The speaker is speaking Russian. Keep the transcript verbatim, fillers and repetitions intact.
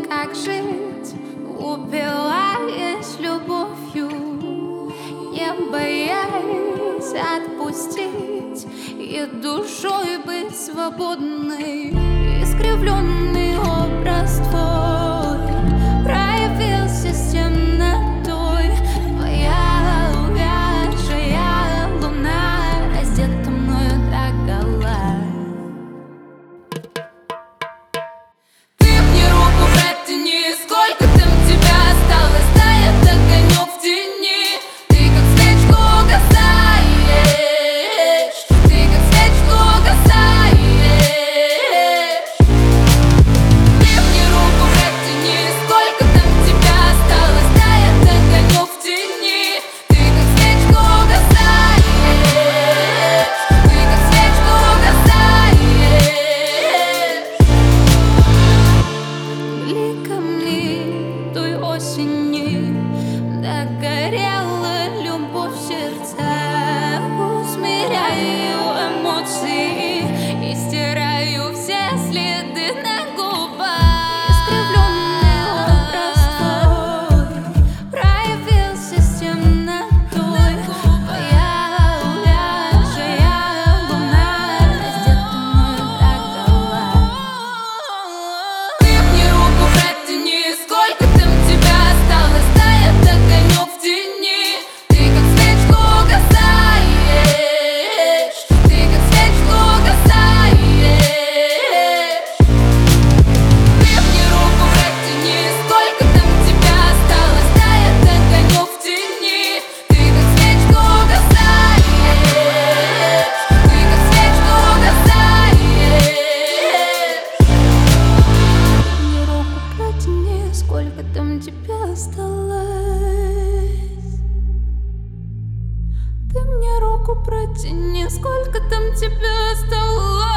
как жить, упиваясь любовью, не боясь отпустить и душой быть свободной. Искривленный образ твой проявился с темнотой. Твоя увядшая луна раздета мною догола. Ты мне руку протяни, сколько там тебя осталось, тает огонек в тени. Ты как свечку угасаешь, ты как свечку угасаешь. Ты мне руку протяни, сколько там тебя осталось, тает огонек в тени. Ты как свечку угасаешь, ты как свечку угасаешь. Бликами той осени догорела любовь в сердце. Усмиряю эмоции и стираю все следы на губах. Искривленный образ твой проявился с темнотой. Твоя увядшая луна раздета мною догола. Ты мне руку протяни, сколько там тебя осталось, тает огонек в тени. Ты как свечку угасаешь, ты как свечку угасаешь. Ты мне руку протяни, сколько там тебя осталось, тает огонек в тени. Ты как свечку угасаешь, ты как свечку угасаешь. Мне руку протяни, сколько там тебя осталось. Ты мне руку протяни, сколько там тебя осталось.